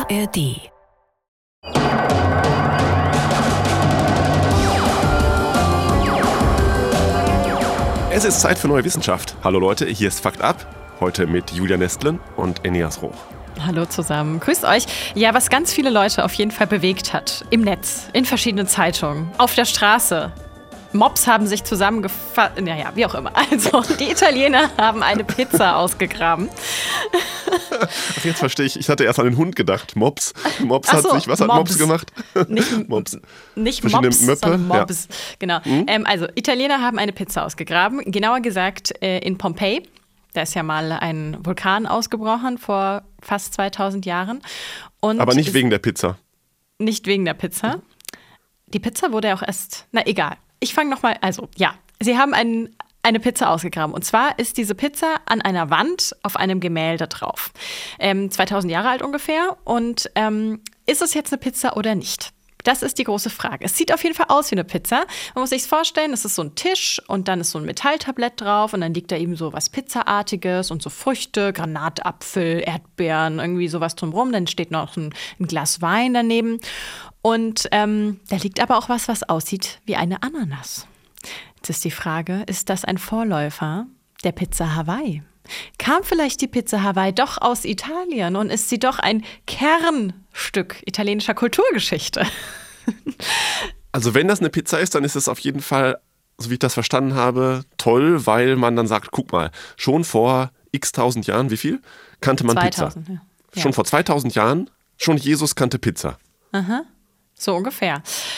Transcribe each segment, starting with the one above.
ARD. Es ist Zeit für neue Wissenschaft. Hallo Leute, hier ist Fakt Ab. Heute mit Julia Nestlen und Eneas Roch. Hallo zusammen, grüßt euch. Ja, was ganz viele Leute auf jeden Fall bewegt hat, im Netz, in verschiedenen Zeitungen, auf der Straße. Mobs haben sich zusammengefasst, naja, wie auch immer. Also, die Italiener haben eine Pizza ausgegraben. Ach, jetzt verstehe ich. Ich hatte erst an den Hund gedacht. Mops. Was hat Mops gemacht? Nicht Mops. Nicht Verschiedene Mops, Möppe, sondern Mobs. Ja. Genau. Also, Italiener haben eine Pizza ausgegraben. Genauer gesagt in Pompeji. Da ist ja mal ein Vulkan ausgebrochen vor fast 2000 Jahren. Und aber nicht wegen der Pizza. Nicht wegen der Pizza. Die Pizza wurde ja auch erst, na egal. Ich fange nochmal, also ja, sie haben eine Pizza ausgegraben. Und zwar ist diese Pizza an einer Wand auf einem Gemälde drauf. 2000 Jahre alt ungefähr. Und ist es jetzt eine Pizza oder nicht? Das ist die große Frage. Es sieht auf jeden Fall aus wie eine Pizza. Man muss sich vorstellen, es ist so ein Tisch und dann ist so ein Metalltablett drauf und dann liegt da eben so was Pizzaartiges und so Früchte, Granatapfel, Erdbeeren, irgendwie sowas drumherum. Dann steht noch ein Glas Wein daneben. Und da liegt aber auch was aussieht wie eine Ananas. Jetzt ist die Frage, ist das ein Vorläufer der Pizza Hawaii? Kam vielleicht die Pizza Hawaii doch aus Italien und ist sie doch ein Kernstück italienischer Kulturgeschichte? Also wenn das eine Pizza ist, dann ist es auf jeden Fall, so wie ich das verstanden habe, toll, weil man dann sagt, guck mal, schon vor x tausend Jahren, wie viel, kannte man 2000, Pizza. Ja. Schon vor 2000 Jahren, schon Jesus kannte Pizza. Aha, so ungefähr.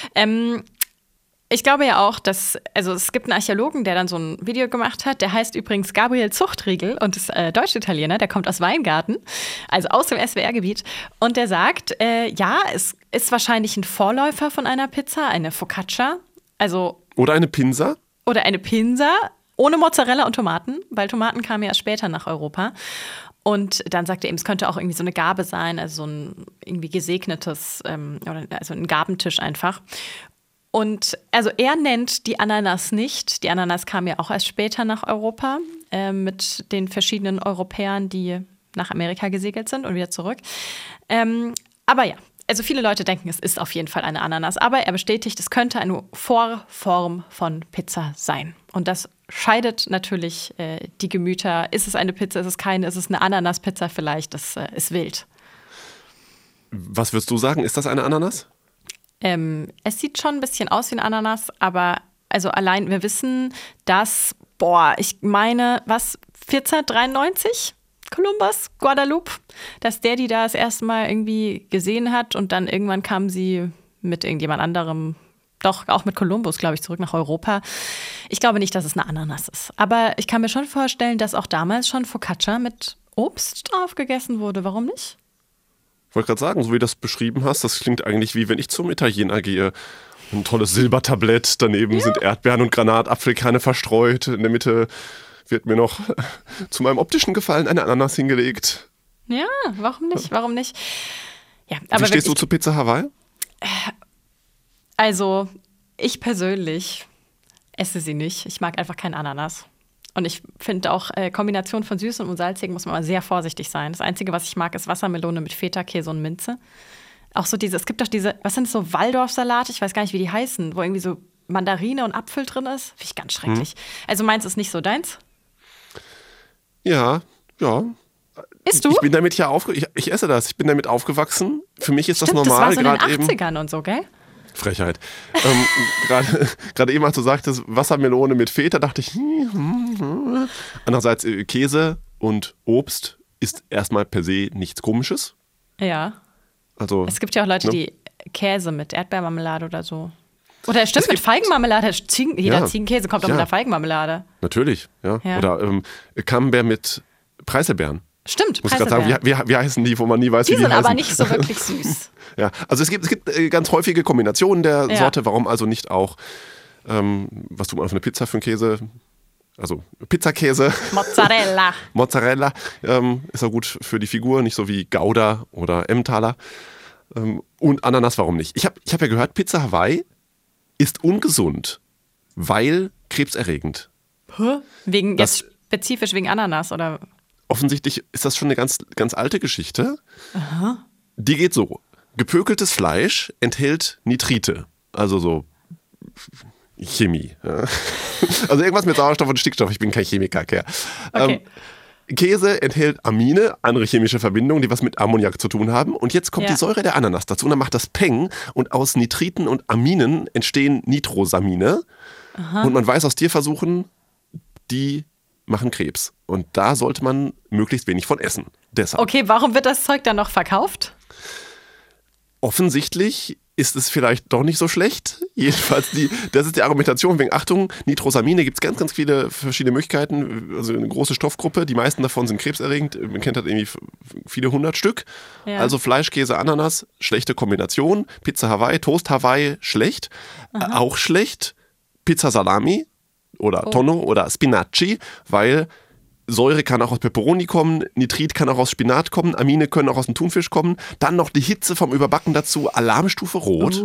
Ich glaube ja auch, dass, also es gibt einen Archäologen, der dann so ein Video gemacht hat, der heißt übrigens Gabriel Zuchtriegel und ist Deutsch-Italiener, der kommt aus Weingarten, also aus dem SWR-Gebiet. Und der sagt, ja, es ist wahrscheinlich ein Vorläufer von einer Pizza, eine Focaccia. Oder eine Pinsa? Oder eine Pinsa ohne Mozzarella und Tomaten, weil Tomaten kamen ja erst später nach Europa. Und dann sagt er eben, es könnte auch irgendwie so eine Gabe sein, also so ein irgendwie gesegnetes, also ein Gabentisch einfach. Und also er nennt die Ananas nicht. Die Ananas kam ja auch erst später nach Europa mit den verschiedenen Europäern, die nach Amerika gesegelt sind und wieder zurück. Aber ja, also viele Leute denken, es ist auf jeden Fall eine Ananas. Aber er bestätigt, es könnte eine Vorform von Pizza sein. Und das scheidet natürlich die Gemüter. Ist es eine Pizza, ist es keine, ist es eine Ananas-Pizza vielleicht? Das ist wild. Was würdest du sagen, ist das eine Ananas? Es sieht schon ein bisschen aus wie ein Ananas, aber also allein, wir wissen, dass, ich meine, 1493, Kolumbus, Guadeloupe, dass der die da das erste Mal irgendwie gesehen hat und dann irgendwann kam sie mit irgendjemand anderem, doch auch mit Kolumbus, glaube ich, zurück nach Europa. Ich glaube nicht, dass es eine Ananas ist, aber ich kann mir schon vorstellen, dass auch damals schon Focaccia mit Obst drauf gegessen wurde. Warum nicht? Ich wollte gerade sagen, so wie du das beschrieben hast, das klingt eigentlich wie wenn ich zum Italiener gehe. Ein tolles Silbertablett, daneben sind Erdbeeren und Granatapfelkerne verstreut. In der Mitte wird mir noch zu meinem optischen Gefallen eine Ananas hingelegt. Ja, warum nicht? Warum nicht? Ja, aber wie stehst du zu Pizza Hawaii? Also, ich persönlich esse sie nicht. Ich mag einfach kein Ananas. Und ich finde auch, Kombination von Süßem und Salzigem muss man mal sehr vorsichtig sein. Das Einzige, was ich mag, ist Wassermelone mit Feta-Käse und Minze. Auch so es gibt doch diese, was sind das so, Waldorf-Salat? Ich weiß gar nicht, wie die heißen, wo irgendwie so Mandarine und Apfel drin ist. Finde ich ganz schrecklich. Also meins ist nicht so deins? Ja. Isst du? Ich bin damit ich esse das. Ich bin damit aufgewachsen. Für mich ist Stimmt, das normal. Das war so in den 80ern und so, gell? Frechheit. Gerade eben, als du sagtest, Wassermelone mit Feta, dachte ich, Andererseits, Käse und Obst ist erstmal per se nichts Komisches. Ja. Also, es gibt ja auch Leute, die Käse mit Erdbeermarmelade oder so. Oder stimmt, mit Feigenmarmelade. Ziegenkäse kommt doch mit der Feigenmarmelade. Natürlich, ja. Oder Camembert mit Preiselbeeren. Stimmt, muss ich gerade sagen, wie heißen die, wo man nie weiß, wie die heißen. Die sind aber nicht so wirklich süß. Ja, also es gibt ganz häufige Kombinationen der Sorte. Warum also nicht auch, was tut man auf eine Pizza für einen Käse? Also Pizzakäse. Mozzarella ist auch gut für die Figur, nicht so wie Gouda oder Emmentaler. Und Ananas, warum nicht? Ich hab ja gehört, Pizza Hawaii ist ungesund, weil krebserregend. Spezifisch wegen Ananas, oder? Offensichtlich ist das schon eine ganz, ganz alte Geschichte. Aha. Die geht so. Gepökeltes Fleisch enthält Nitrite, also so Chemie. Ja. Also irgendwas mit Sauerstoff und Stickstoff, ich bin kein Chemiker. Okay. Käse enthält Amine, andere chemische Verbindungen, die was mit Ammoniak zu tun haben. Und jetzt kommt die Säure der Ananas dazu und dann macht das Peng und aus Nitriten und Aminen entstehen Nitrosamine. Aha. Und man weiß aus Tierversuchen, die machen Krebs. Und da sollte man möglichst wenig von essen. Deshalb. Okay, warum wird das Zeug dann noch verkauft? Offensichtlich ist es vielleicht doch nicht so schlecht. Jedenfalls, das ist die Argumentation wegen, Achtung, Nitrosamine gibt es ganz, ganz viele verschiedene Möglichkeiten. Also eine große Stoffgruppe, die meisten davon sind krebserregend. Man kennt halt irgendwie viele 100 Stück. Ja. Also Fleisch, Käse, Ananas, schlechte Kombination. Pizza Hawaii, Toast Hawaii, schlecht. Auch schlecht. Pizza Salami oder Tonno oder Spinaci, weil Säure kann auch aus Peperoni kommen, Nitrit kann auch aus Spinat kommen, Amine können auch aus dem Thunfisch kommen. Dann noch die Hitze vom Überbacken dazu, Alarmstufe Rot.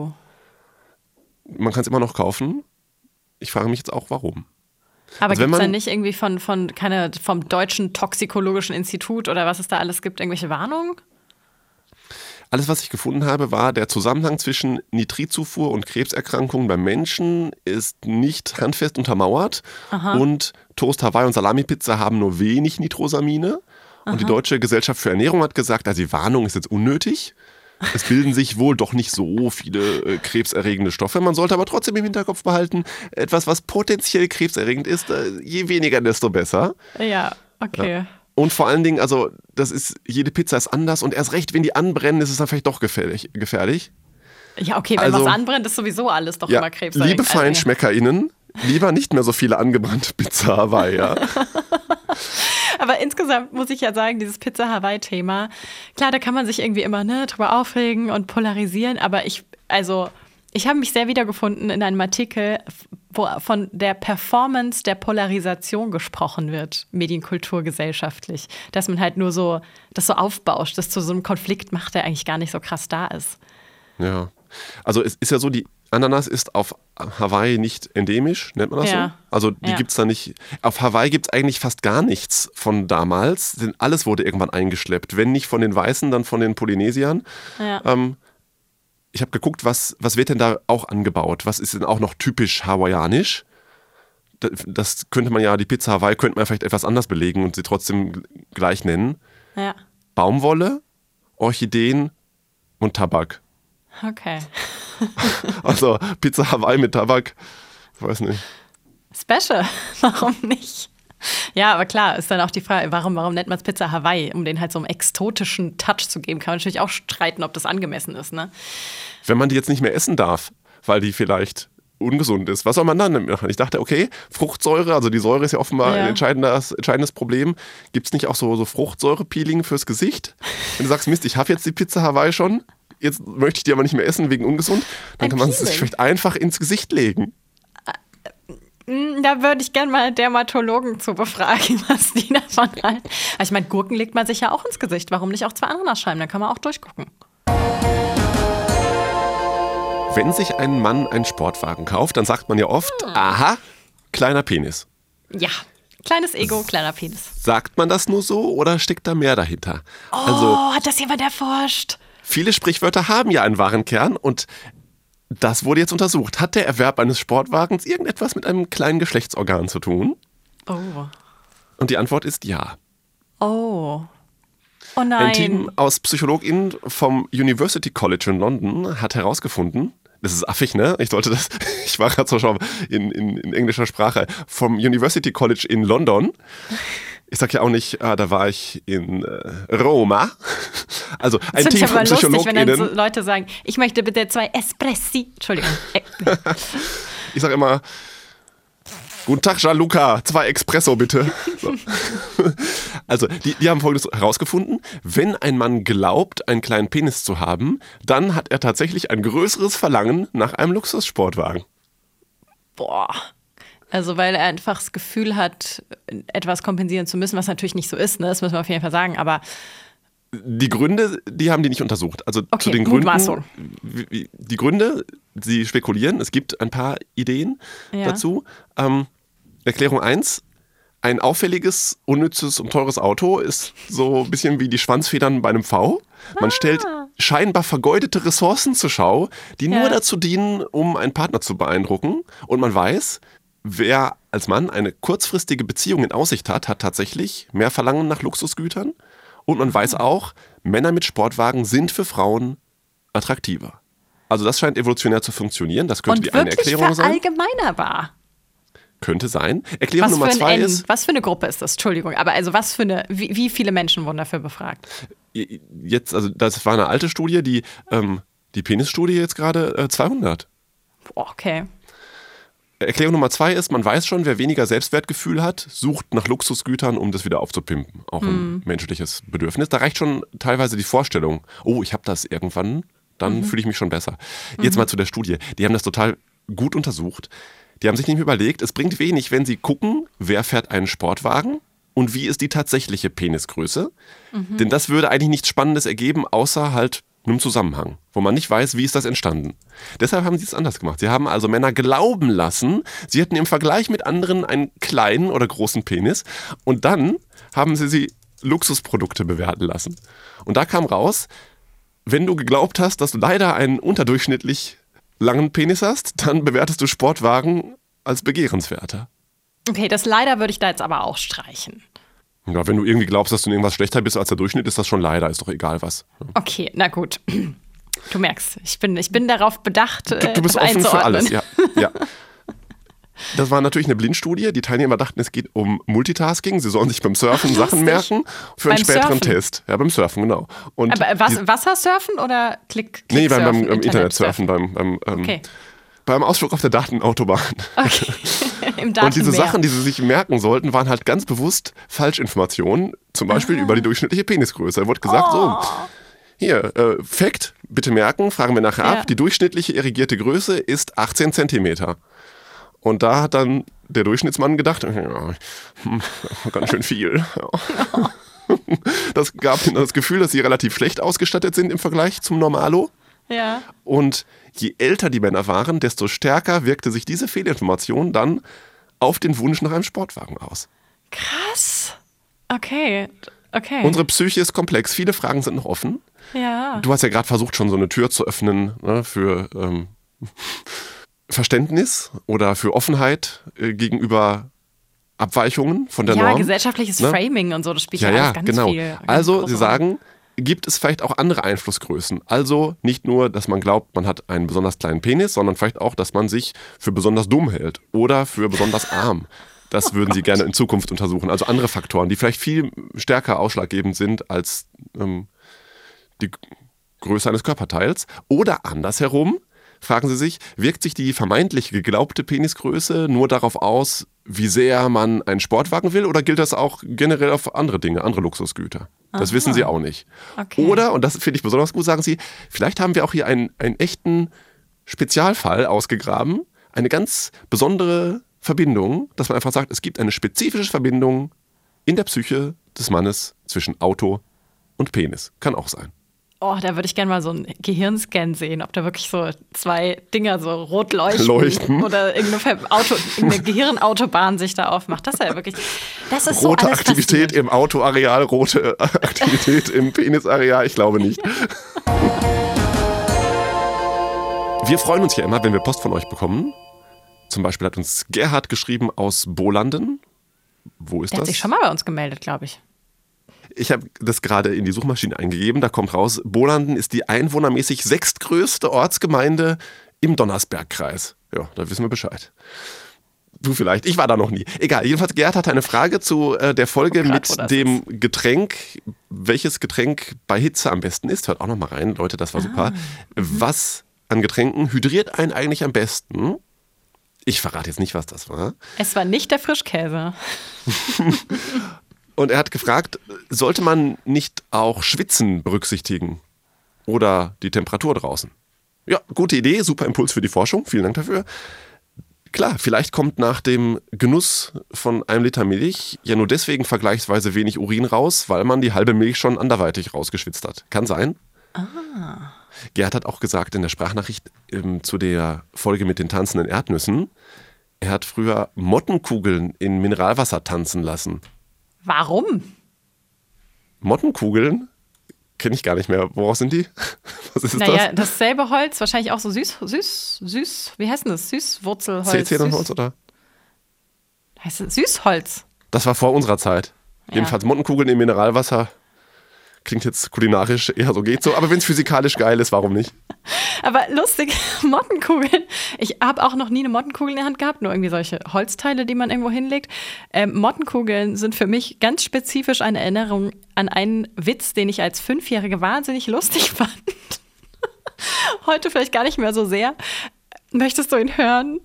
Man kann es immer noch kaufen. Ich frage mich jetzt auch, warum. Aber also gibt es dann nicht irgendwie vom Deutschen Toxikologischen Institut oder was es da alles gibt, irgendwelche Warnungen? Alles, was ich gefunden habe, war, der Zusammenhang zwischen Nitritzufuhr und Krebserkrankungen beim Menschen ist nicht handfest untermauert. Aha. Und Toast Hawaii und Salami-Pizza haben nur wenig Nitrosamine. Aha. Und die Deutsche Gesellschaft für Ernährung hat gesagt, also die Warnung ist jetzt unnötig. Es bilden sich wohl doch nicht so viele krebserregende Stoffe. Man sollte aber trotzdem im Hinterkopf behalten, etwas, was potenziell krebserregend ist, je weniger, desto besser. Ja, okay. Ja. Und vor allen Dingen, also jede Pizza ist anders und erst recht, wenn die anbrennen, ist es dann vielleicht doch gefährlich. Ja, okay, wenn was anbrennt, ist sowieso alles doch immer krebserregend. Liebe FeinschmeckerInnen, lieber nicht mehr so viele angebrannte Pizza Hawaii, ja. Aber insgesamt muss ich ja sagen, dieses Pizza Hawaii-Thema, klar, da kann man sich irgendwie immer drüber aufregen und polarisieren, aber ich habe mich sehr wiedergefunden in einem Artikel, wo von der Performance der Polarisation gesprochen wird, medienkulturgesellschaftlich. Dass man halt nur so das so aufbauscht, das zu so einem Konflikt macht, der eigentlich gar nicht so krass da ist. Ja, also es ist ja so, die Ananas ist auf Hawaii nicht endemisch, nennt man das so? Also die gibt es da nicht. Auf Hawaii gibt es eigentlich fast gar nichts von damals, denn alles wurde irgendwann eingeschleppt. Wenn nicht von den Weißen, dann von den Polynesiern. Ja. Ich habe geguckt, was wird denn da auch angebaut? Was ist denn auch noch typisch hawaiianisch? Das könnte man ja, die Pizza Hawaii könnte man vielleicht etwas anders belegen und sie trotzdem gleich nennen. Ja. Baumwolle, Orchideen und Tabak. Okay. Also Pizza Hawaii mit Tabak, ich weiß nicht. Special, warum nicht? Ja, aber klar, ist dann auch die Frage, warum nennt man es Pizza Hawaii? Um den halt so einen exotischen Touch zu geben, kann man natürlich auch streiten, ob das angemessen ist, ne? Wenn man die jetzt nicht mehr essen darf, weil die vielleicht ungesund ist, was soll man dann machen? Ich dachte, okay, Fruchtsäure, also die Säure ist ja offenbar ein entscheidendes Problem. Gibt es nicht auch so Fruchtsäure-Peeling fürs Gesicht? Wenn du sagst, Mist, ich habe jetzt die Pizza Hawaii schon, jetzt möchte ich die aber nicht mehr essen wegen ungesund, dann kann man es sich vielleicht einfach ins Gesicht legen. Da würde ich gerne mal Dermatologen zu befragen, was die davon halten. Also ich meine, Gurken legt man sich ja auch ins Gesicht. Warum nicht auch 2 Ananasscheiben? Dann kann man auch durchgucken. Wenn sich ein Mann einen Sportwagen kauft, dann sagt man ja oft, aha, kleiner Penis. Ja, kleines Ego, kleiner Penis. Sagt man das nur so oder steckt da mehr dahinter? Hat das jemand erforscht? Viele Sprichwörter haben ja einen wahren Kern und das wurde jetzt untersucht. Hat der Erwerb eines Sportwagens irgendetwas mit einem kleinen Geschlechtsorgan zu tun? Oh. Und die Antwort ist ja. Oh. Oh nein. Ein Team aus PsychologInnen vom University College in London hat herausgefunden, das ist affig, ne? Ich war gerade so schon in englischer Sprache, vom University College in London. Ich sag ja auch nicht, da war ich in Roma. Also ein das Team von PsychologInnen. Wenn dann so Leute sagen, ich möchte bitte 2 Espressi. Entschuldigung. Ich sag immer, guten Tag, Gianluca, 2 Espresso bitte. So. Also die haben Folgendes herausgefunden. Wenn ein Mann glaubt, einen kleinen Penis zu haben, dann hat er tatsächlich ein größeres Verlangen nach einem Luxussportwagen. Boah. Also weil er einfach das Gefühl hat, etwas kompensieren zu müssen, was natürlich nicht so ist, ne? Das müssen wir auf jeden Fall sagen, aber die Gründe, die haben die nicht untersucht. Also okay, zu den Gründen, die Gründe, sie spekulieren, es gibt ein paar Ideen dazu. Erklärung 1, Ein auffälliges, unnützes und teures Auto ist so ein bisschen wie die Schwanzfedern bei einem V. Man stellt scheinbar vergeudete Ressourcen zur Schau, die nur dazu dienen, um einen Partner zu beeindrucken. Und man weiß, wer als Mann eine kurzfristige Beziehung in Aussicht hat, hat tatsächlich mehr Verlangen nach Luxusgütern. Und man weiß auch, Männer mit Sportwagen sind für Frauen attraktiver. Also das scheint evolutionär zu funktionieren. Das könnte die eine Erklärung sein. Und wirklich verallgemeinerbar. Könnte sein. Erklärung Nummer 2 ist... Was für eine Gruppe ist das? Entschuldigung, aber also wie viele Menschen wurden dafür befragt? Jetzt, also das war eine alte Studie, die Penisstudie jetzt gerade 200. Boah, okay. Erklärung Nummer 2 ist, man weiß schon, wer weniger Selbstwertgefühl hat, sucht nach Luxusgütern, um das wieder aufzupimpen. Auch ein menschliches Bedürfnis. Da reicht schon teilweise die Vorstellung, oh, ich habe das irgendwann, dann fühle ich mich schon besser. Jetzt mal zu der Studie. Die haben das total gut untersucht. Die haben sich nämlich überlegt, es bringt wenig, wenn sie gucken, wer fährt einen Sportwagen und wie ist die tatsächliche Penisgröße. Denn das würde eigentlich nichts Spannendes ergeben, außer halt einem Zusammenhang, wo man nicht weiß, wie ist das entstanden. Deshalb haben sie es anders gemacht. Sie haben also Männer glauben lassen, sie hätten im Vergleich mit anderen einen kleinen oder großen Penis und dann haben sie Luxusprodukte bewerten lassen. Und da kam raus, wenn du geglaubt hast, dass du leider einen unterdurchschnittlich langen Penis hast, dann bewertest du Sportwagen als begehrenswerter. Okay, das leider würde ich da jetzt aber auch streichen. Ja, wenn du irgendwie glaubst, dass du in irgendwas schlechter bist als der Durchschnitt, ist das schon leider, ist doch egal was. Okay, na gut. Du merkst, ich bin darauf bedacht, du bist offen für alles, ja. Das war natürlich eine Blindstudie. Die Teilnehmer dachten, es geht um Multitasking. Sie sollen sich beim Surfen Sachen merken für einen späteren Test. Ja, beim Surfen, genau. Und aber Wassersurfen oder Klick Nee, beim Internetsurfen, beim Ausflug auf der Datenautobahn. Okay. Im Datenmeer. Und diese Sachen, die sie sich merken sollten, waren halt ganz bewusst Falschinformationen. Zum Beispiel über die durchschnittliche Penisgröße. Da wurde gesagt, so, hier, Fact, bitte merken, fragen wir nachher ab. Die durchschnittliche erigierte Größe ist 18 Zentimeter. Und da hat dann der Durchschnittsmann gedacht, ganz schön viel. Das gab ihnen das Gefühl, dass sie relativ schlecht ausgestattet sind im Vergleich zum Normalo. Ja. Und je älter die Männer waren, desto stärker wirkte sich diese Fehlinformation dann auf den Wunsch nach einem Sportwagen aus. Krass. Okay. Unsere Psyche ist komplex. Viele Fragen sind noch offen. Ja. Du hast ja gerade versucht, schon so eine Tür zu öffnen, ne, für Verständnis oder für Offenheit gegenüber Abweichungen von der Norm. Ja, gesellschaftliches Framing und so, das spielt alles ganz genau. viel. Also sie sagen, gibt es vielleicht auch andere Einflussgrößen. Also nicht nur, dass man glaubt, man hat einen besonders kleinen Penis, sondern vielleicht auch, dass man sich für besonders dumm hält oder für besonders arm. Das würden sie gerne in Zukunft untersuchen. Also andere Faktoren, die vielleicht viel stärker ausschlaggebend sind als die Größe eines Körperteils. Oder andersherum, fragen Sie sich, wirkt sich die vermeintlich geglaubte Penisgröße nur darauf aus, wie sehr man einen Sportwagen will, oder gilt das auch generell auf andere Dinge, andere Luxusgüter? Das wissen Sie auch nicht. Okay. Oder, und das finde ich besonders gut, sagen Sie, vielleicht haben wir auch hier einen echten Spezialfall ausgegraben, eine ganz besondere Verbindung, dass man einfach sagt, es gibt eine spezifische Verbindung in der Psyche des Mannes zwischen Auto und Penis. Kann auch sein. Oh, da würde ich gerne mal so einen Gehirnscan sehen, ob da wirklich so zwei Dinger so rot leuchten. Oder irgendeine Gehirnautobahn sich da aufmacht. Das ist ja wirklich, das ist rote so alles Aktivität im Autoareal, rote Aktivität im Penisareal, ich glaube nicht. Wir freuen uns ja immer, wenn wir Post von euch bekommen. Zum Beispiel hat uns Gerhard geschrieben aus Bolanden. Wo ist das? Der hat sich schon mal bei uns gemeldet, glaube ich. Ich habe das gerade in die Suchmaschine eingegeben, da kommt raus, Bolanden ist die einwohnermäßig 6. größte Ortsgemeinde im Donnersbergkreis. Ja, da wissen wir Bescheid. Du vielleicht, ich war da noch nie. Egal, jedenfalls Gerd hatte eine Frage zu der Folge mit dem Getränk. Welches Getränk bei Hitze am besten ist? Hört auch noch mal rein, Leute, das war super. Was an Getränken hydriert einen eigentlich am besten? Ich verrate jetzt nicht, was das war. Es war nicht der Frischkäse. Und er hat gefragt, sollte man nicht auch Schwitzen berücksichtigen oder die Temperatur draußen? Ja, gute Idee, super Impuls für die Forschung, vielen Dank dafür. Klar, vielleicht kommt nach dem Genuss von einem Liter Milch ja nur deswegen vergleichsweise wenig Urin raus, weil man die halbe Milch schon anderweitig rausgeschwitzt hat. Kann sein. Gerd hat auch gesagt in der Sprachnachricht zu der Folge mit den tanzenden Erdnüssen, Er hat früher Mottenkugeln in Mineralwasser tanzen lassen. Warum? Mottenkugeln? Kenne ich gar nicht mehr. Woraus sind die? Was ist das? Naja, dasselbe Holz, wahrscheinlich auch so süß, wie heißt denn das? Süßwurzelholz. Zähnenholz oder? Heißt es Süßholz? Das war vor unserer Zeit. Ja. Jedenfalls Mottenkugeln im Mineralwasser. Klingt jetzt kulinarisch eher so, geht so. Aber wenn es physikalisch geil ist, warum nicht? Aber lustig, Mottenkugeln. Ich habe auch noch nie eine Mottenkugel in der Hand gehabt, nur irgendwie solche Holzteile, die man irgendwo hinlegt. Mottenkugeln sind für mich ganz spezifisch eine Erinnerung an einen Witz, den ich als 5-Jährige wahnsinnig lustig fand. Heute vielleicht gar nicht mehr so sehr. Möchtest du ihn hören?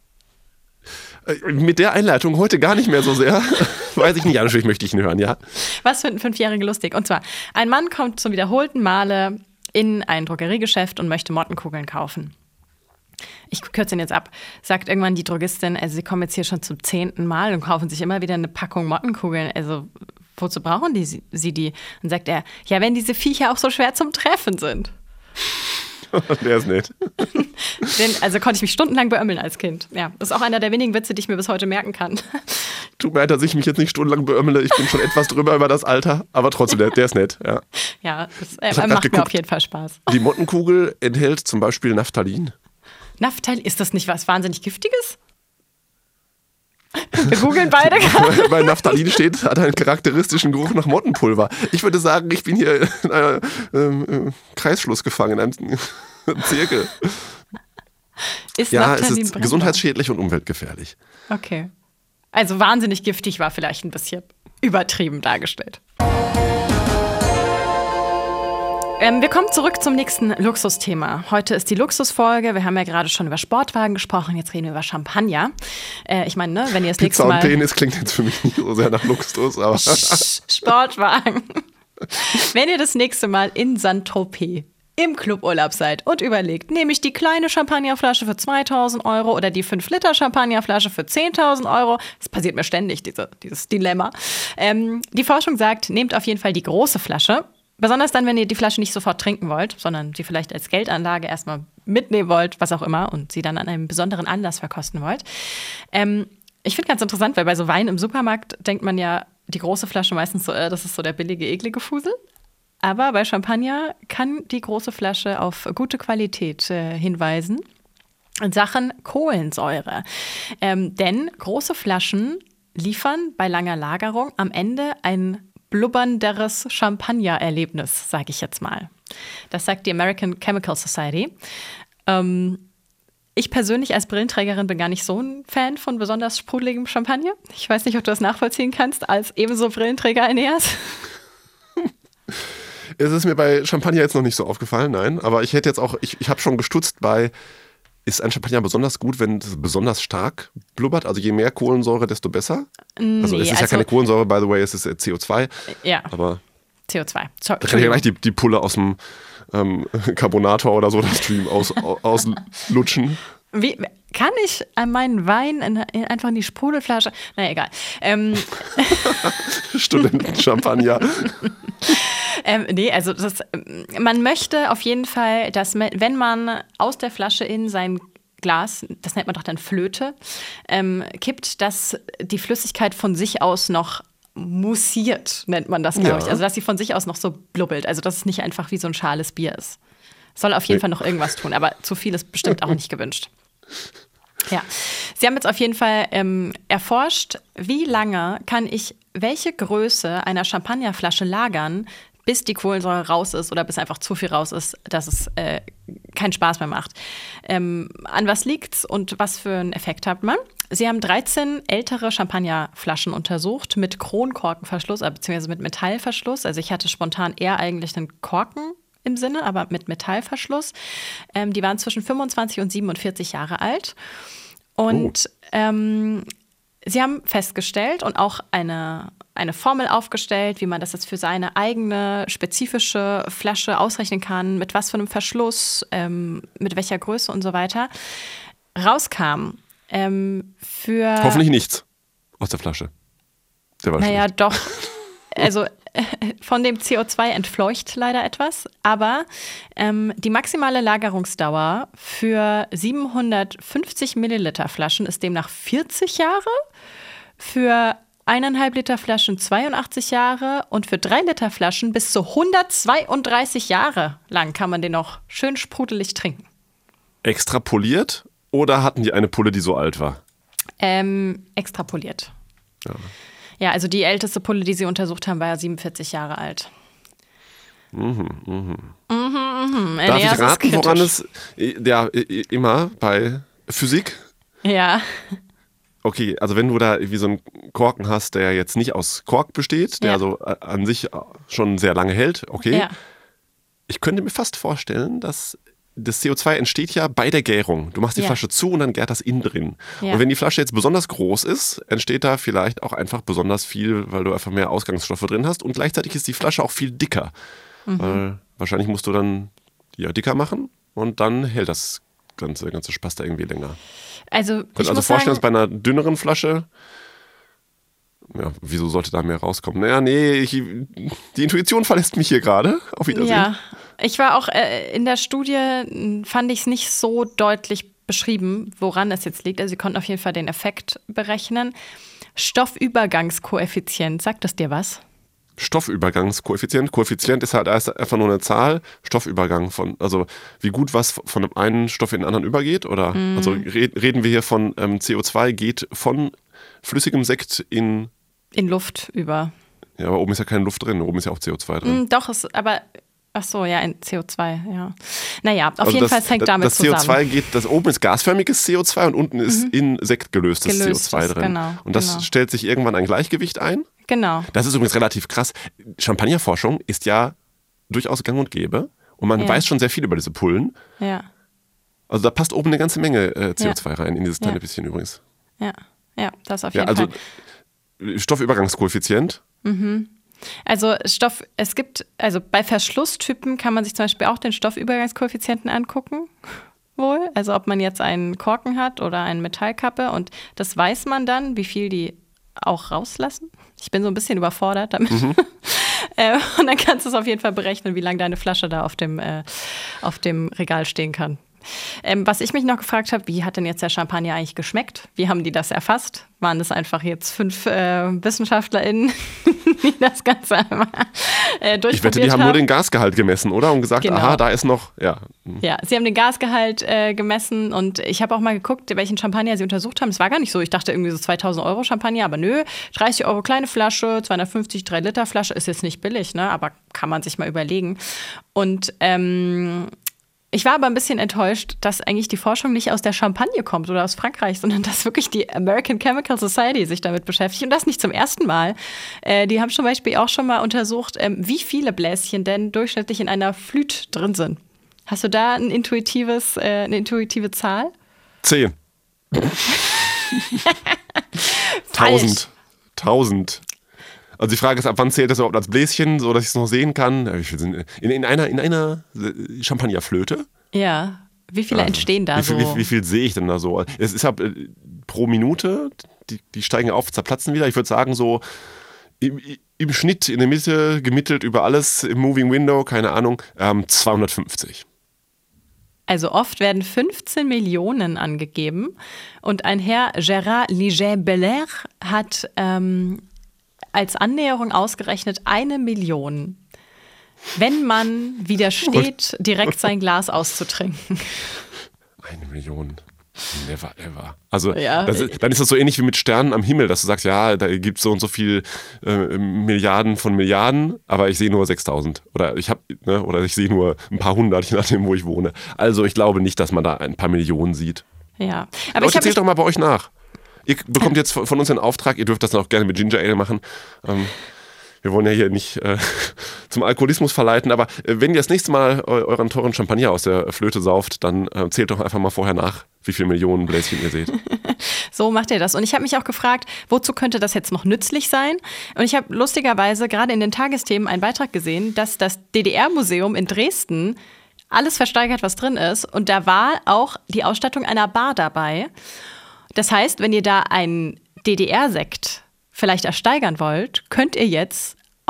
Mit der Einleitung heute gar nicht mehr so sehr. Weiß ich nicht, ja, natürlich möchte ich ihn hören, ja. Was finden 5-Jährige lustig? Und zwar, ein Mann kommt zum wiederholten Male in ein Drogeriegeschäft und möchte Mottenkugeln kaufen. Ich kürze ihn jetzt ab. Sagt irgendwann die Drogistin, also sie kommen jetzt hier schon zum 10. Mal und kaufen sich immer wieder eine Packung Mottenkugeln. Also wozu brauchen sie die? Und sagt er, ja, wenn diese Viecher auch so schwer zum Treffen sind. Der ist nett. Also konnte ich mich stundenlang beömmeln als Kind. Ja, das ist auch einer der wenigen Witze, die ich mir bis heute merken kann. Tut mir leid, dass ich mich jetzt nicht stundenlang beömmele. Ich bin schon etwas drüber über das Alter, aber trotzdem, der ist nett. Ja, ja das macht mir auf jeden Fall Spaß. Die Mottenkugel enthält zum Beispiel Naphthalin. Naphthalin, ist das nicht was wahnsinnig Giftiges? Wir googeln beide gerade. Bei Naphthalin steht, hat einen charakteristischen Geruch nach Mottenpulver. Ich würde sagen, ich bin hier in einem Kreisschluss gefangen, in einem Zirkel. Ist ja, Naphthalin es ist brennbar? gesundheitsschädlich und umweltgefährlich. Okay. Also wahnsinnig giftig war vielleicht ein bisschen übertrieben dargestellt. Wir kommen zurück zum nächsten Luxusthema. Heute ist die Luxusfolge. Wir haben ja gerade schon über Sportwagen gesprochen. Jetzt reden wir über Champagner. Ich meine, ne, wenn ihr das nächste Mal... Pizza und Penis klingt jetzt für mich nicht so sehr nach Luxus, aber... Sportwagen. Wenn ihr das nächste Mal in Saint-Tropez im Cluburlaub seid und überlegt, nehme ich die kleine Champagnerflasche für 2.000 € oder die 5-Liter-Champagnerflasche für 10.000 €. Das passiert mir ständig, dieses Dilemma. Die Forschung sagt, nehmt auf jeden Fall die große Flasche. Besonders dann, wenn ihr die Flasche nicht sofort trinken wollt, sondern sie vielleicht als Geldanlage erstmal mitnehmen wollt, was auch immer, und sie dann an einem besonderen Anlass verkosten wollt. Ich finde ganz interessant, weil bei so Wein im Supermarkt denkt man ja, die große Flasche meistens so, das ist so der billige, eklige Fusel. Aber bei Champagner kann die große Flasche auf gute Qualität hinweisen. In Sachen Kohlensäure. Denn große Flaschen liefern bei langer Lagerung am Ende ein blubbernderes Champagner-Erlebnis, sage ich jetzt mal. Das sagt die American Chemical Society. Ich persönlich als Brillenträgerin bin gar nicht so ein Fan von besonders sprudeligem Champagner. Ich weiß nicht, ob du das nachvollziehen kannst, als ebenso Brillenträger, Aeneas. Es ist mir bei Champagner jetzt noch nicht so aufgefallen, nein. Aber ich hätte jetzt auch, ich habe schon gestutzt bei, ist ein Champagner besonders gut, wenn es besonders stark blubbert? Also je mehr Kohlensäure, desto besser? Also es ist ja keine Kohlensäure, by the way, es ist CO2. Ja, aber CO2. Da kann ich ja gleich die Pulle aus dem Carbonator oder so, das Stream auslutschen. Wie kann ich meinen Wein einfach in die Sprudelflasche? Na egal. Studenten-Champagner. Nee, also man möchte auf jeden Fall, dass wenn man aus der Flasche in sein Glas, das nennt man doch dann Flöte, kippt, dass die Flüssigkeit von sich aus noch mussiert, nennt man das, glaube ich. Also dass sie von sich aus noch so blubbelt. Also dass es nicht einfach wie so ein schales Bier ist. Soll auf jeden Fall noch irgendwas tun, aber zu viel ist bestimmt auch nicht gewünscht. Ja, sie haben jetzt auf jeden Fall erforscht, wie lange kann ich welche Größe einer Champagnerflasche lagern, bis die Kohlensäure raus ist oder bis einfach zu viel raus ist, dass es keinen Spaß mehr macht. An was liegt's und was für einen Effekt hat man? Sie haben 13 ältere Champagnerflaschen untersucht mit Kronkorkenverschluss, beziehungsweise mit Metallverschluss. Also ich hatte spontan eher eigentlich einen Korken im Sinne, aber mit Metallverschluss. Die waren zwischen 25 und 47 Jahre alt. Und sie haben festgestellt und auch eine Formel aufgestellt, wie man das jetzt für seine eigene spezifische Flasche ausrechnen kann, mit was für einem Verschluss, mit welcher Größe und so weiter. Rauskam für... Hoffentlich nichts aus der Flasche. Sehr wahrscheinlich. Naja, doch. also von dem CO2 entfleucht leider etwas, aber die maximale Lagerungsdauer für 750 Milliliter Flaschen ist demnach 40 Jahre, für 1,5 Liter Flaschen 82 Jahre und für 3 Liter Flaschen bis zu 132 Jahre lang kann man den noch schön sprudelig trinken. Extrapoliert oder hatten die eine Pulle, die so alt war? Extrapoliert. Ja, also die älteste Pulle, die sie untersucht haben, war ja 47 Jahre alt. Darf ich raten, woran es immer bei Physik? Ja. Okay, also wenn du da wie so einen Korken hast, der jetzt nicht aus Kork besteht, der so an sich schon sehr lange hält, okay. Ja. Ich könnte mir fast vorstellen, dass das CO2 entsteht ja bei der Gärung. Du machst die Flasche zu und dann gärt das innen drin. Ja. Und wenn die Flasche jetzt besonders groß ist, entsteht da vielleicht auch einfach besonders viel, weil du einfach mehr Ausgangsstoffe drin hast. Und gleichzeitig ist die Flasche auch viel dicker. Weil wahrscheinlich musst du dann die ja dicker machen und dann hält das ganze Spaß da irgendwie länger. Also ich muss vorstellen, dass bei einer dünneren Flasche, ja, wieso sollte da mehr rauskommen? Naja, nee, die Intuition verlässt mich hier gerade. Auf Wiedersehen. Ja, ich war auch in der Studie, fand ich es nicht so deutlich beschrieben, woran es jetzt liegt. Also sie konnten auf jeden Fall den Effekt berechnen. Stoffübergangskoeffizient, sagt das dir was? Stoffübergangskoeffizient. Koeffizient ist halt einfach nur eine Zahl. Stoffübergang also wie gut was von dem einen Stoff in den anderen übergeht. Oder also reden wir hier von CO2 geht von flüssigem Sekt in Luft über. Ja, aber oben ist ja keine Luft drin. Oben ist ja auch CO2 drin. Doch, aber ach so, ja, in CO2, ja. Naja, auf jeden Fall hängt damit zusammen. Das CO2 geht, das oben ist gasförmiges CO2 und unten ist in Sekt gelöstes CO2 drin. Genau, und das stellt sich irgendwann ein Gleichgewicht ein. Genau. Das ist übrigens relativ krass. Champagnerforschung ist ja durchaus gang und gäbe. Und man weiß schon sehr viel über diese Pullen. Ja. Also da passt oben eine ganze Menge CO2 rein, in dieses kleine bisschen übrigens. Ja, das auf jeden Fall. Stoffübergangskoeffizient. Also bei Verschlusstypen kann man sich zum Beispiel auch den Stoffübergangskoeffizienten angucken. Wohl. Also ob man jetzt einen Korken hat oder eine Metallkappe und das weiß man dann, wie viel die auch rauslassen. Ich bin so ein bisschen überfordert damit. Und dann kannst du es auf jeden Fall berechnen, wie lange deine Flasche da auf dem Regal stehen kann. Was ich mich noch gefragt habe, wie hat denn jetzt der Champagner eigentlich geschmeckt? Wie haben die das erfasst? Waren das einfach jetzt 5 WissenschaftlerInnen, die das Ganze einmal durchprobiert haben? Ich wette, die haben nur den Gasgehalt gemessen, oder? Und gesagt, aha, da ist noch, Ja, sie haben den Gasgehalt gemessen und ich habe auch mal geguckt, welchen Champagner sie untersucht haben. Es war gar nicht so, ich dachte irgendwie so 2.000 € Champagner, aber nö, 30 € kleine Flasche, 250, 3 Liter Flasche, ist jetzt nicht billig, ne? Aber kann man sich mal überlegen. Und ich war aber ein bisschen enttäuscht, dass eigentlich die Forschung nicht aus der Champagne kommt oder aus Frankreich, sondern dass wirklich die American Chemical Society sich damit beschäftigt. Und das nicht zum ersten Mal. Die haben zum Beispiel auch schon mal untersucht, wie viele Bläschen denn durchschnittlich in einer Flûte drin sind. Hast du da eine intuitive Zahl? 10. 1000. Also die Frage ist, ab wann zählt das überhaupt als Bläschen, so dass ich es noch sehen kann? Wie viel sind in einer Champagnerflöte? Ja. Wie viele entstehen da so? Wie viel sehe ich denn da so? Es ist halt pro Minute, die steigen auf, zerplatzen wieder. Ich würde sagen so im Schnitt, in der Mitte, gemittelt über alles, im Moving Window, keine Ahnung, 250. Also oft werden 15 Millionen angegeben. Und ein Herr Gérard Liget-Belair hat als Annäherung ausgerechnet 1 Million, wenn man widersteht, direkt sein Glas auszutrinken. 1 Million. Never ever. Also dann ist das so ähnlich wie mit Sternen am Himmel, dass du sagst, ja, da gibt es so und so viel Milliarden von Milliarden, aber ich sehe nur 6.000. Oder ich sehe nur ein paar hundert, je nachdem, wo ich wohne. Also ich glaube nicht, dass man da ein paar Millionen sieht. Ja. Aber Leute, zählt doch mal bei euch nach. Ihr bekommt jetzt von uns einen Auftrag, ihr dürft das auch gerne mit Ginger Ale machen. Wir wollen ja hier nicht zum Alkoholismus verleiten, aber wenn ihr das nächste Mal euren teuren Champagner aus der Flöte sauft, dann zählt doch einfach mal vorher nach, wie viele Millionen Bläschen ihr seht. So macht ihr das. Und ich habe mich auch gefragt, wozu könnte das jetzt noch nützlich sein? Und ich habe lustigerweise gerade in den Tagesthemen einen Beitrag gesehen, dass das DDR-Museum in Dresden alles versteigert, was drin ist. Und da war auch die Ausstattung einer Bar dabei. Das heißt, wenn ihr da einen DDR-Sekt vielleicht ersteigern wollt, könnt ihr jetzt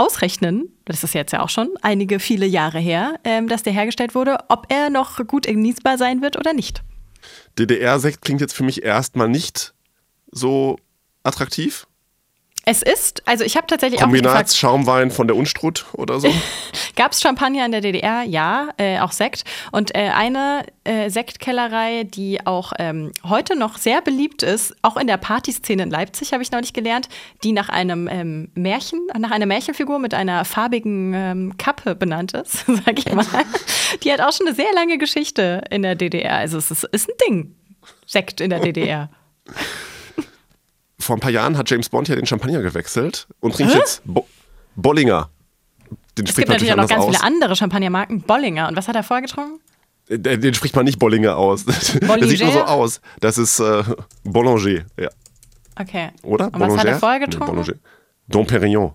ausrechnen, das ist jetzt ja auch schon viele Jahre her, dass der hergestellt wurde, ob er noch gut genießbar sein wird oder nicht. DDR-Sekt klingt jetzt für mich erstmal nicht so attraktiv. Es ist, also ich habe tatsächlich Kombinats Schaumwein von der Unstrut oder so. Gab es Champagner in der DDR? Ja, auch Sekt. Und eine Sektkellerei, die auch heute noch sehr beliebt ist, auch in der Partyszene in Leipzig, habe ich neulich gelernt, die nach einem nach einer Märchenfigur mit einer farbigen Kappe benannt ist, sag ich mal. Die hat auch schon eine sehr lange Geschichte in der DDR. Also es ist ein Ding, Sekt in der DDR. Vor ein paar Jahren hat James Bond ja den Champagner gewechselt und trinkt jetzt Bollinger. Es gibt natürlich auch noch ganz viele andere Champagnermarken. Bollinger. Und was hat er vorher getrunken? Den spricht man nicht Bollinger aus. Der sieht nur so aus. Das ist Boulanger. Ja. Okay. Oder? Und was hat er vorher getrunken? Nee, Dom Perignon.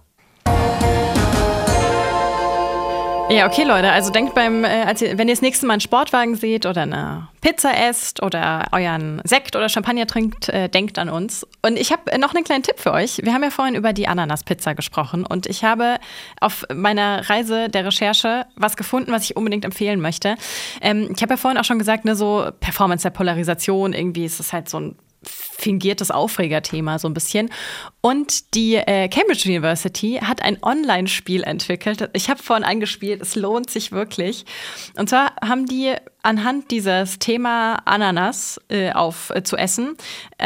Ja, okay, Leute, also denkt wenn ihr das nächste Mal einen Sportwagen seht oder eine Pizza esst oder euren Sekt oder Champagner trinkt, denkt an uns. Und ich habe noch einen kleinen Tipp für euch. Wir haben ja vorhin über die Ananaspizza gesprochen und ich habe auf meiner Reise der Recherche was gefunden, was ich unbedingt empfehlen möchte. Ich habe ja vorhin auch schon gesagt, ne, so Performance der Polarisation, irgendwie ist es halt so ein fingiertes Aufregerthema so ein bisschen. Und die Cambridge University hat ein Online-Spiel entwickelt. Ich habe vorhin angespielt, es lohnt sich wirklich. Und zwar haben die anhand dieses Thema Ananas zu essen,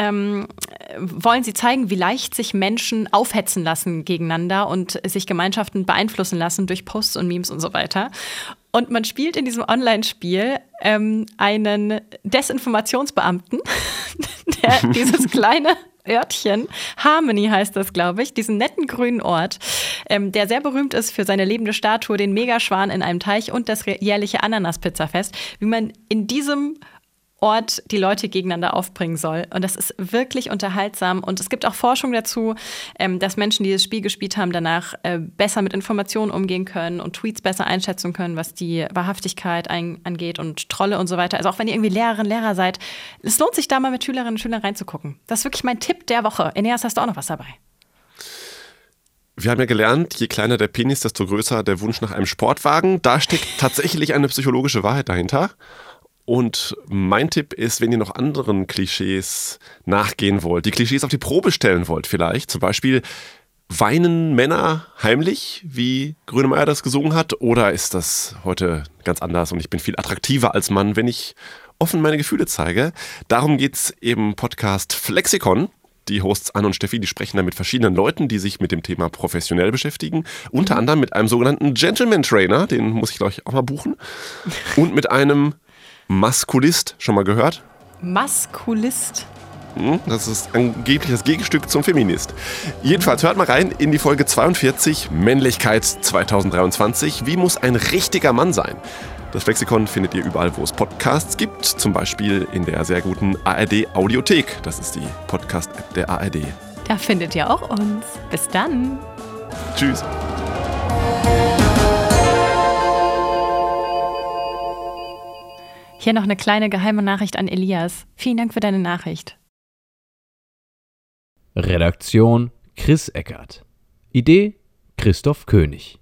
wollen sie zeigen, wie leicht sich Menschen aufhetzen lassen gegeneinander und sich Gemeinschaften beeinflussen lassen durch Posts und Memes und so weiter. Und man spielt in diesem Online-Spiel einen Desinformationsbeamten, der dieses kleine Örtchen, Harmony heißt das, glaube ich, diesen netten grünen Ort, der sehr berühmt ist für seine lebende Statue, den Megaschwan in einem Teich und das jährliche Ananaspizzafest, wie man in diesem Ort die Leute gegeneinander aufbringen soll. Und das ist wirklich unterhaltsam. Und es gibt auch Forschung dazu, dass Menschen, die das Spiel gespielt haben, danach besser mit Informationen umgehen können und Tweets besser einschätzen können, was die Wahrhaftigkeit angeht und Trolle und so weiter. Also auch wenn ihr irgendwie Lehrer seid, es lohnt sich da mal mit Schülerinnen und Schülern reinzugucken. Das ist wirklich mein Tipp der Woche. Eneas, hast du auch noch was dabei? Wir haben ja gelernt, je kleiner der Penis, desto größer der Wunsch nach einem Sportwagen. Da steckt tatsächlich eine psychologische Wahrheit dahinter. Und mein Tipp ist, wenn ihr noch anderen Klischees nachgehen wollt, die Klischees auf die Probe stellen wollt vielleicht, zum Beispiel, weinen Männer heimlich, wie Grönemeyer das gesungen hat, oder ist das heute ganz anders und ich bin viel attraktiver als Mann, wenn ich offen meine Gefühle zeige? Darum geht's im Podcast Flexikon. Die Hosts Anne und Steffi, die sprechen da mit verschiedenen Leuten, die sich mit dem Thema professionell beschäftigen. Unter anderem mit einem sogenannten Gentleman Trainer, den muss ich, glaube ich, auch mal buchen. Und mit einem Maskulist, schon mal gehört? Maskulist? Das ist angeblich das Gegenstück zum Feminist. Jedenfalls hört mal rein in die Folge 42, Männlichkeit 2023. Wie muss ein richtiger Mann sein? Das Flexikon findet ihr überall, wo es Podcasts gibt. Zum Beispiel in der sehr guten ARD Audiothek. Das ist die Podcast-App der ARD. Da findet ihr auch uns. Bis dann. Tschüss. Hier noch eine kleine geheime Nachricht an Elias. Vielen Dank für deine Nachricht. Redaktion Chris Eckert. Idee Christoph König.